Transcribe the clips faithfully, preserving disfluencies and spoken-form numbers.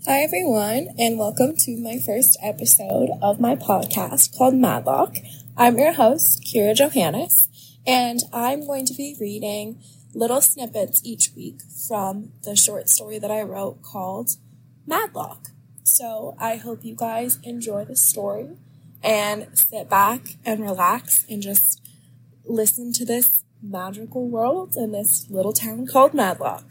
Hi everyone, and welcome to my first episode of my podcast called Madlock. I'm your host, Kira Johannes, and I'm going to be reading little snippets each week from the short story that I wrote called Madlock. So I hope you guys enjoy the story and sit back and relax and just listen to this magical world in this little town called Madlock.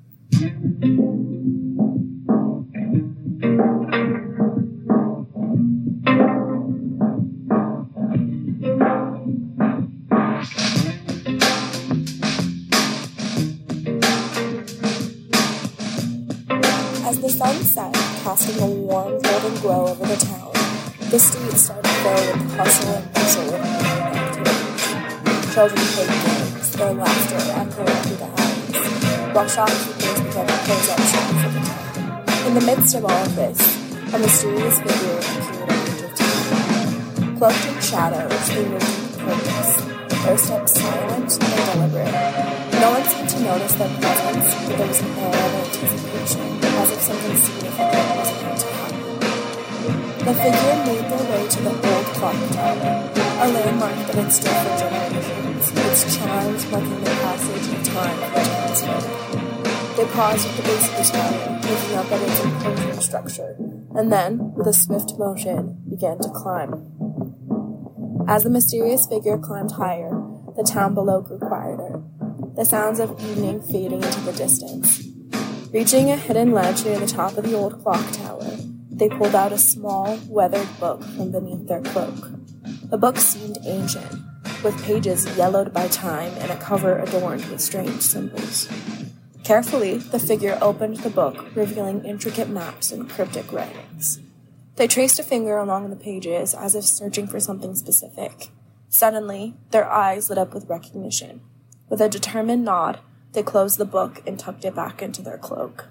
As the sun set, casting a warm golden glow over the town, the streets started to fill with the hustle and bustle of morning activities. Children played games, their laughter echoing through the alleys, while shopkeepers began to close up shop for the night. In the midst of all of this, a mysterious figure appeared at the edge of town. Cloaked in shadows, they moved with purpose, their steps silent and deliberate. No one seemed to notice their presence, but there was an air of anticipation, as if something significant was about to happen. The figure made their way to the old clock tower, a landmark that had stood for generations, its chimes marking the passage of time for the townsfolk. They paused at the base of the tower, looking up at its imposing structure, and then, with a swift motion, began to climb. As the mysterious figure climbed higher, the town below grew quieter, the sounds of evening fading into the distance. Reaching a hidden ledge near the top of the old clock tower, they pulled out a small, weathered book from beneath their cloak. The book seemed ancient, with pages yellowed by time and a cover adorned with strange symbols. Carefully, the figure opened the book, revealing intricate maps and cryptic writings. They traced a finger along the pages as if searching for something specific. Suddenly, their eyes lit up with recognition. With a determined nod, they closed the book and tucked it back into their cloak.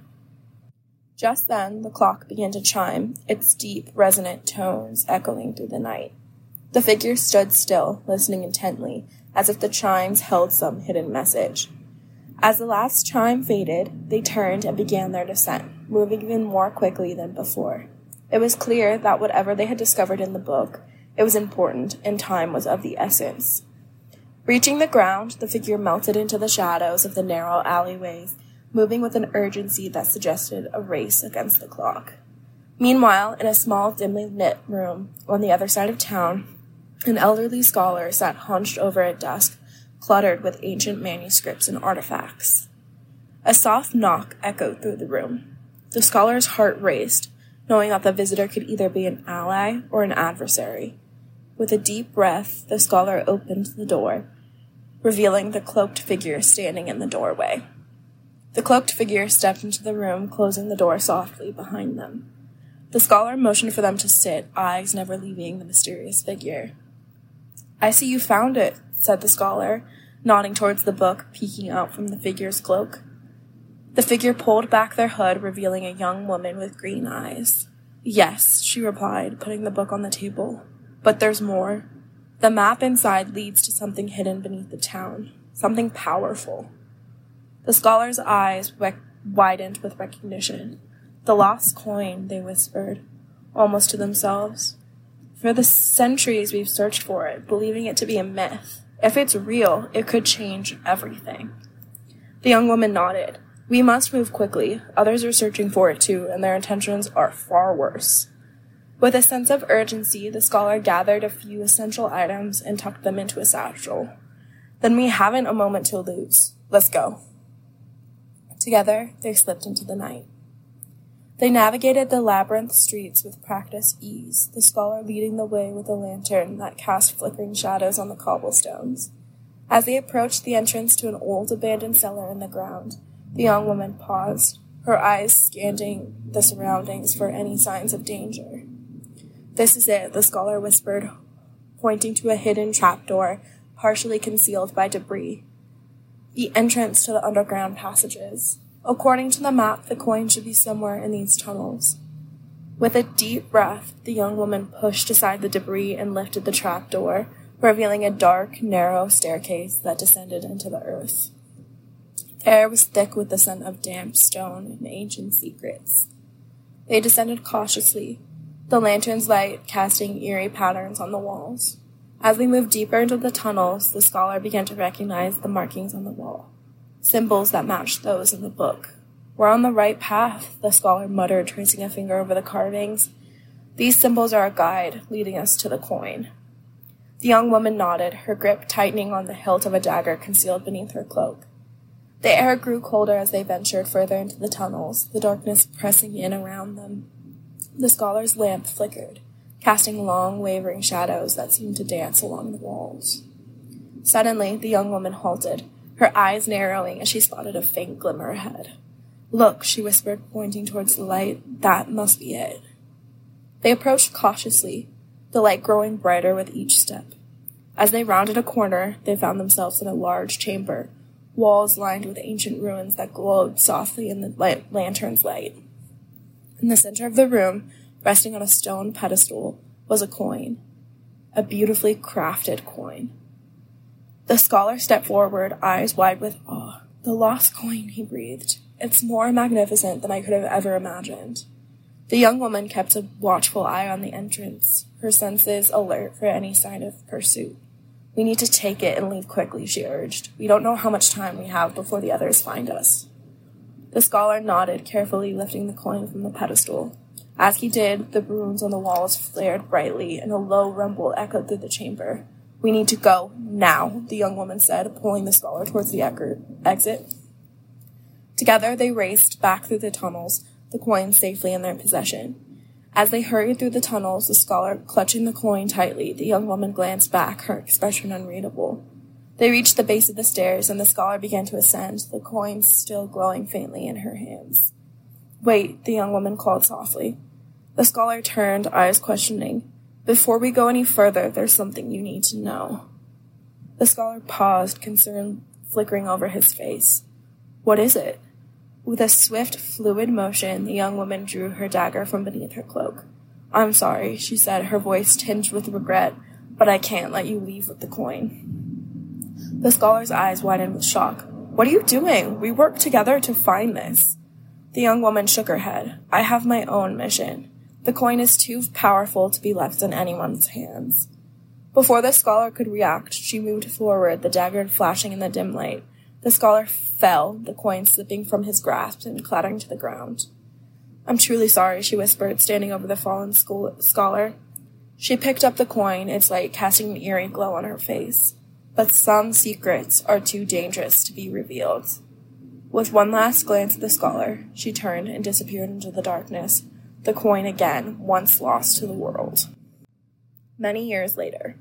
Just then, the clock began to chime, its deep, resonant tones echoing through the night. The figure stood still, listening intently, as if the chimes held some hidden message. As the last chime faded, they turned and began their descent, moving even more quickly than before. It was clear that whatever they had discovered in the book, it was important, and time was of the essence. Reaching the ground, the figure melted into the shadows of the narrow alleyways, moving with an urgency that suggested a race against the clock. Meanwhile, in a small, dimly lit room on the other side of town, an elderly scholar sat hunched over a desk, cluttered with ancient manuscripts and artifacts. A soft knock echoed through the room. The scholar's heart raced, knowing that the visitor could either be an ally or an adversary. With a deep breath, the scholar opened the door, revealing the cloaked figure standing in the doorway. The cloaked figure stepped into the room, closing the door softly behind them. The scholar motioned for them to sit, eyes never leaving the mysterious figure. "I see you found it," said the scholar, nodding towards the book peeking out from the figure's cloak. The figure pulled back their hood, revealing a young woman with green eyes. "Yes," she replied, putting the book on the table. "But there's more. The map inside leads to something hidden beneath the town, something powerful." The scholar's eyes we- widened with recognition. "The lost coin," they whispered, almost to themselves. "For the centuries we've searched for it, believing it to be a myth. If it's real, it could change everything." The young woman nodded. "We must move quickly. Others are searching for it too, and their intentions are far worse." With a sense of urgency, the scholar gathered a few essential items and tucked them into a satchel. "Then we haven't a moment to lose. Let's go." Together, they slipped into the night. They navigated the labyrinth streets with practiced ease, the scholar leading the way with a lantern that cast flickering shadows on the cobblestones. As they approached the entrance to an old abandoned cellar in the ground, the young woman paused, her eyes scanning the surroundings for any signs of danger. "This is it," the scholar whispered, pointing to a hidden trapdoor partially concealed by debris. "The entrance to the underground passages. According to the map, the coin should be somewhere in these tunnels." With a deep breath, the young woman pushed aside the debris and lifted the trapdoor, revealing a dark, narrow staircase that descended into the earth. The air was thick with the scent of damp stone and ancient secrets. They descended cautiously, the lantern's light casting eerie patterns on the walls. As they moved deeper into the tunnels, the scholar began to recognize the markings on the wall, symbols that matched those in the book. "We're on the right path," the scholar muttered, tracing a finger over the carvings. "These symbols are a guide, leading us to the coin." The young woman nodded, her grip tightening on the hilt of a dagger concealed beneath her cloak. The air grew colder as they ventured further into the tunnels, the darkness pressing in around them. The scholar's lamp flickered, casting long, wavering shadows that seemed to dance along the walls. Suddenly, the young woman halted, her eyes narrowing as she spotted a faint glimmer ahead. "Look," she whispered, pointing towards the light. "That must be it." They approached cautiously, the light growing brighter with each step. As they rounded a corner, they found themselves in a large chamber, walls lined with ancient ruins that glowed softly in the light- lantern's light. In the center of the room, resting on a stone pedestal, was a coin, a beautifully crafted coin. The scholar stepped forward, eyes wide with awe. "The lost coin," he breathed. "It's more magnificent than I could have ever imagined." The young woman kept a watchful eye on the entrance, her senses alert for any sign of pursuit. "We need to take it and leave quickly," she urged. "We don't know how much time we have before the others find us." The scholar nodded, carefully lifting the coin from the pedestal. As he did, the runes on the walls flared brightly, and a low rumble echoed through the chamber. "We need to go, now," the young woman said, pulling the scholar towards the exit. Together they raced back through the tunnels, the coin safely in their possession. As they hurried through the tunnels, the scholar clutching the coin tightly, the young woman glanced back, her expression unreadable. They reached the base of the stairs, and the scholar began to ascend, the coin still glowing faintly in her hands. "Wait," the young woman called softly. The scholar turned, eyes questioning. "Before we go any further, there's something you need to know." The scholar paused, concern flickering over his face. "What is it?" With a swift, fluid motion, the young woman drew her dagger from beneath her cloak. "I'm sorry," she said, her voice tinged with regret, "but I can't let you leave with the coin." The scholar's eyes widened with shock. "What are you doing? We worked together to find this." The young woman shook her head. "I have my own mission. The coin is too powerful to be left in anyone's hands." Before the scholar could react, she moved forward, the dagger flashing in the dim light. The scholar fell, the coin slipping from his grasp and clattering to the ground. "I'm truly sorry," she whispered, standing over the fallen school- scholar. She picked up the coin, its light casting an eerie glow on her face. "But some secrets are too dangerous to be revealed." With one last glance at the scholar, she turned and disappeared into the darkness, the coin again, once lost to the world. Many years later.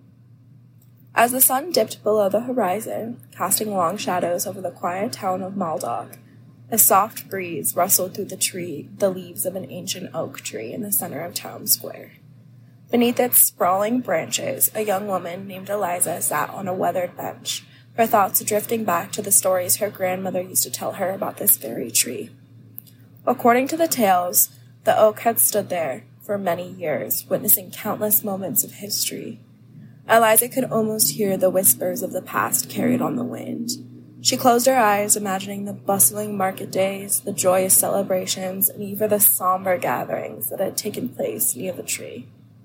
As the sun dipped below the horizon, casting long shadows over the quiet town of Maldoc, a soft breeze rustled through the tree, the leaves of an ancient oak tree in the center of town square. Beneath its sprawling branches, a young woman named Eliza sat on a weathered bench, her thoughts drifting back to the stories her grandmother used to tell her about this very tree. According to the tales, the oak had stood there for many years, witnessing countless moments of history. Eliza could almost hear the whispers of the past carried on the wind. She closed her eyes, imagining the bustling market days, the joyous celebrations, and even the somber gatherings that had taken place near the tree.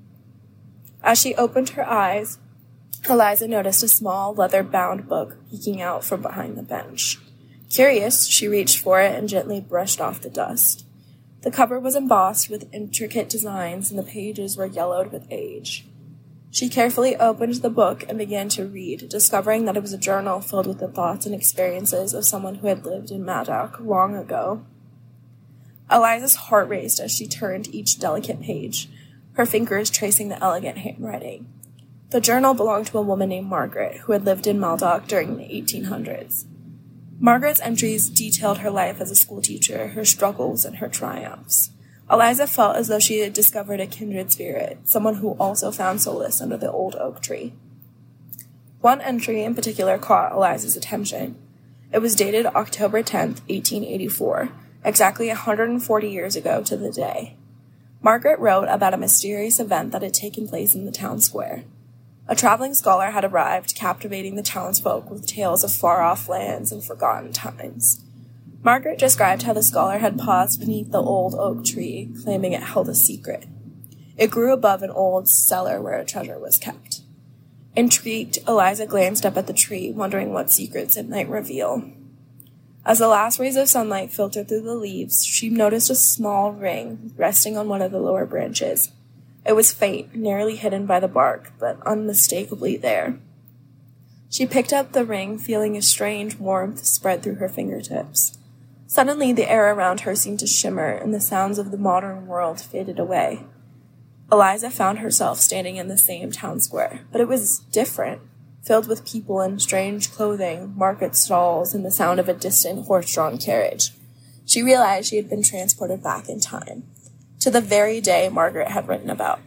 As she opened her eyes, Eliza noticed a small, leather-bound book peeking out from behind the bench. Curious, she reached for it and gently brushed off the dust. The cover was embossed with intricate designs, and the pages were yellowed with age. She carefully opened the book and began to read, discovering that it was a journal filled with the thoughts and experiences of someone who had lived in Maldoc long ago. Eliza's heart raced as she turned each delicate page, her fingers tracing the elegant handwriting. The journal belonged to a woman named Margaret, who had lived in Maldoc during the eighteen hundreds. Margaret's entries detailed her life as a schoolteacher, her struggles, and her triumphs. Eliza felt as though she had discovered a kindred spirit, someone who also found solace under the old oak tree. One entry in particular caught Eliza's attention. It was dated October tenth, eighteen eighty-four, exactly one hundred forty years ago to the day. Margaret wrote about a mysterious event that had taken place in the town square. A traveling scholar had arrived, captivating the townsfolk with tales of far-off lands and forgotten times. Margaret described how the scholar had paused beneath the old oak tree, claiming it held a secret. It grew above an old cellar where a treasure was kept. Intrigued, Eliza glanced up at the tree, wondering what secrets it might reveal. As the last rays of sunlight filtered through the leaves, she noticed a small ring resting on one of the lower branches. It was faint, nearly hidden by the bark, but unmistakably there. She picked up the ring, feeling a strange warmth spread through her fingertips. Suddenly, the air around her seemed to shimmer, and the sounds of the modern world faded away. Eliza found herself standing in the same town square, but it was different, filled with people in strange clothing, market stalls, and the sound of a distant horse-drawn carriage. She realized she had been transported back in time, to the very day Margaret had written about.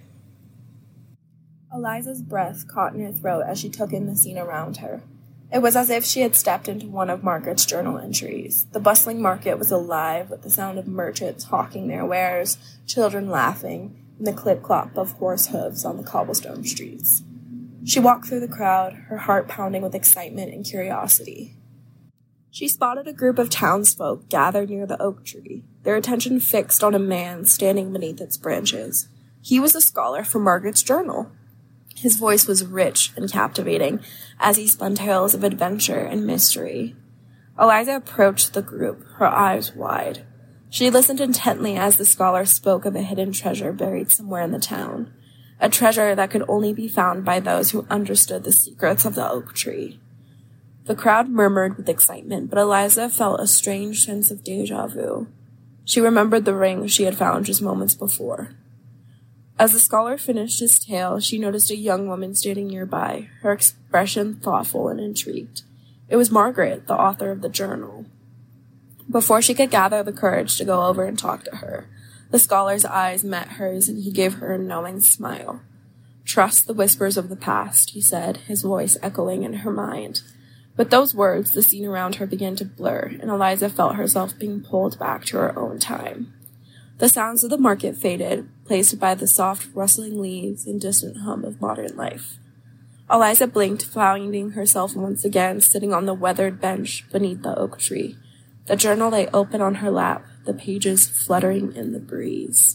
Eliza's breath caught in her throat as she took in the scene around her. It was as if she had stepped into one of Margaret's journal entries. The bustling market was alive with the sound of merchants hawking their wares, children laughing, and the clip-clop of horse hooves on the cobblestone streets. She walked through the crowd, her heart pounding with excitement and curiosity. She spotted a group of townsfolk gathered near the oak tree, their attention fixed on a man standing beneath its branches. He was a scholar from Margaret's journal. His voice was rich and captivating as he spun tales of adventure and mystery. Eliza approached the group, her eyes wide. She listened intently as the scholar spoke of a hidden treasure buried somewhere in the town, a treasure that could only be found by those who understood the secrets of the oak tree. The crowd murmured with excitement, but Eliza felt a strange sense of déjà vu. She remembered the ring she had found just moments before. As the scholar finished his tale, she noticed a young woman standing nearby, her expression thoughtful and intrigued. It was Margaret, the author of the journal. Before she could gather the courage to go over and talk to her, the scholar's eyes met hers and he gave her a knowing smile. "Trust the whispers of the past," he said, his voice echoing in her mind. With those words, the scene around her began to blur, and Eliza felt herself being pulled back to her own time. The sounds of the market faded, placed by the soft rustling leaves and distant hum of modern life. Eliza blinked, finding herself once again sitting on the weathered bench beneath the oak tree. The journal lay open on her lap, the pages fluttering in the breeze.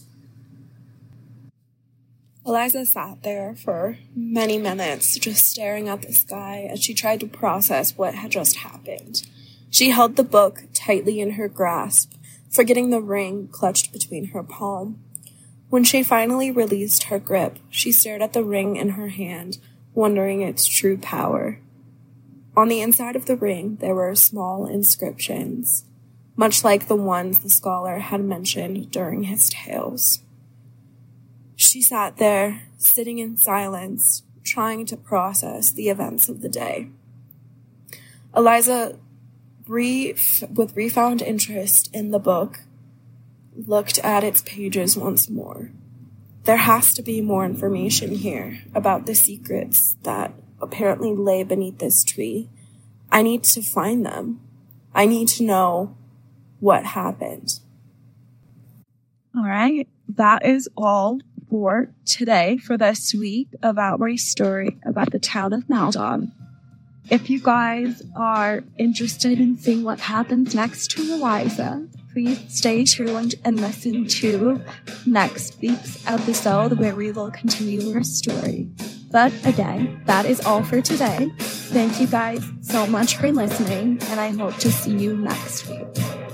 Eliza sat there for many minutes, just staring at the sky as she tried to process what had just happened. She held the book tightly in her grasp, forgetting the ring clutched between her palm. When she finally released her grip, she stared at the ring in her hand, wondering its true power. On the inside of the ring, there were small inscriptions, much like the ones the scholar had mentioned during his tales. She sat there, sitting in silence, trying to process the events of the day. Eliza, brief, with refound interest in the book, looked at its pages once more. There has to be more information here about the secrets that apparently lay beneath this tree. I need to find them. I need to know what happened. All right, that is all for today for this week of Our Story about the town of Maldon. If you guys are interested in seeing what happens next to Eliza, please stay tuned and listen to next week's episode where we will continue our story. But again, that is all for today. Thank you guys so much for listening, and I hope to see you next week.